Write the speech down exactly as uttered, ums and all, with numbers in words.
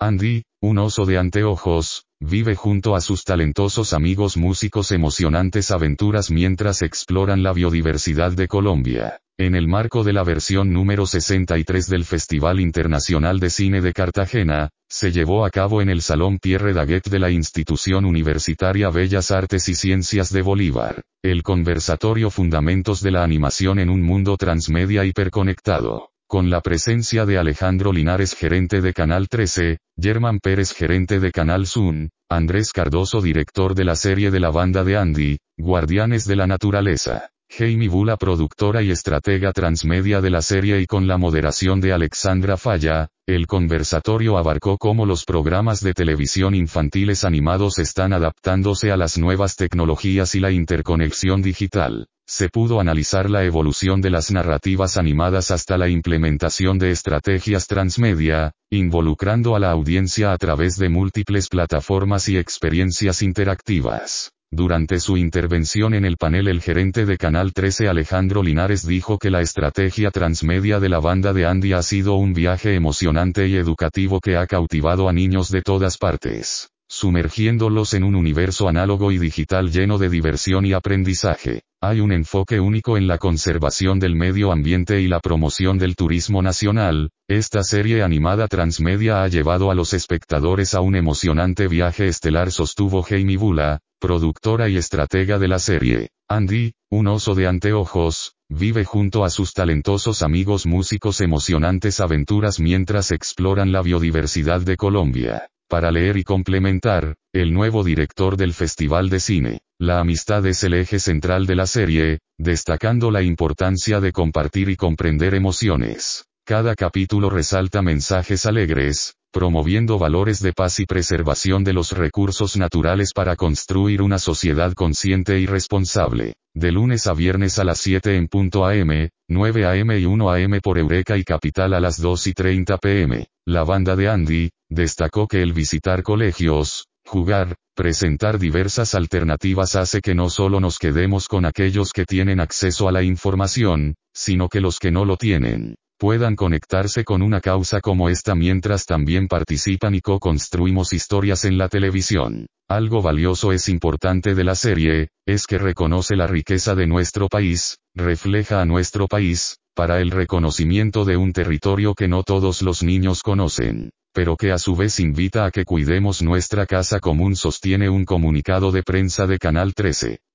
Andy, un oso de anteojos, vive junto a sus talentosos amigos músicos emocionantes aventuras mientras exploran la biodiversidad de Colombia. En el marco de la versión número sesenta y tres del Festival Internacional de Cine de Cartagena, se llevó a cabo en el Salón Pierre Daguet de la Institución Universitaria Bellas Artes y Ciencias de Bolívar, el conversatorio Fundamentos de la Animación en un Mundo Transmedia Hiperconectado, con la presencia de Alejandro Linares, gerente de Canal trece, Germán Pérez, gerente de Canal Sun, Andrés Cardoso, director de la serie de la banda de Andy, Guardianes de la Naturaleza, Jaime Bula, productora y estratega transmedia de la serie, y con la moderación de Alexandra Falla. El conversatorio abarcó cómo los programas de televisión infantiles animados están adaptándose a las nuevas tecnologías y la interconexión digital. Se pudo analizar la evolución de las narrativas animadas hasta la implementación de estrategias transmedia, involucrando a la audiencia a través de múltiples plataformas y experiencias interactivas. Durante su intervención en el panel, el gerente de Canal trece, Alejandro Linares, dijo que la estrategia transmedia de la banda de Andy ha sido un viaje emocionante y educativo que ha cautivado a niños de todas partes, sumergiéndolos en un universo análogo y digital lleno de diversión y aprendizaje. Hay un enfoque único en la conservación del medio ambiente y la promoción del turismo nacional. Esta serie animada transmedia ha llevado a los espectadores a un emocionante viaje estelar, sostuvo Jaime Bula, productora y estratega de la serie. Andy, un oso de anteojos, vive junto a sus talentosos amigos músicos emocionantes aventuras mientras exploran la biodiversidad de Colombia. Para leer y complementar, el nuevo director del Festival de Cine, la amistad es el eje central de la serie, destacando la importancia de compartir y comprender emociones. Cada capítulo resalta mensajes alegres, promoviendo valores de paz y preservación de los recursos naturales para construir una sociedad consciente y responsable. De lunes a viernes a las siete en punto a eme, nueve a eme y una a eme por Eureka y Capital a las dos y treinta pe eme. La banda de Andy destacó que el visitar colegios, jugar, presentar diversas alternativas hace que no solo nos quedemos con aquellos que tienen acceso a la información, sino que los que no lo tienen puedan conectarse con una causa como esta mientras también participan y co-construimos historias en la televisión. Algo valioso es importante de la serie, es que reconoce la riqueza de nuestro país, refleja a nuestro país, para el reconocimiento de un territorio que no todos los niños conocen, pero que a su vez invita a que cuidemos nuestra casa común, sostiene un comunicado de prensa de Canal trece.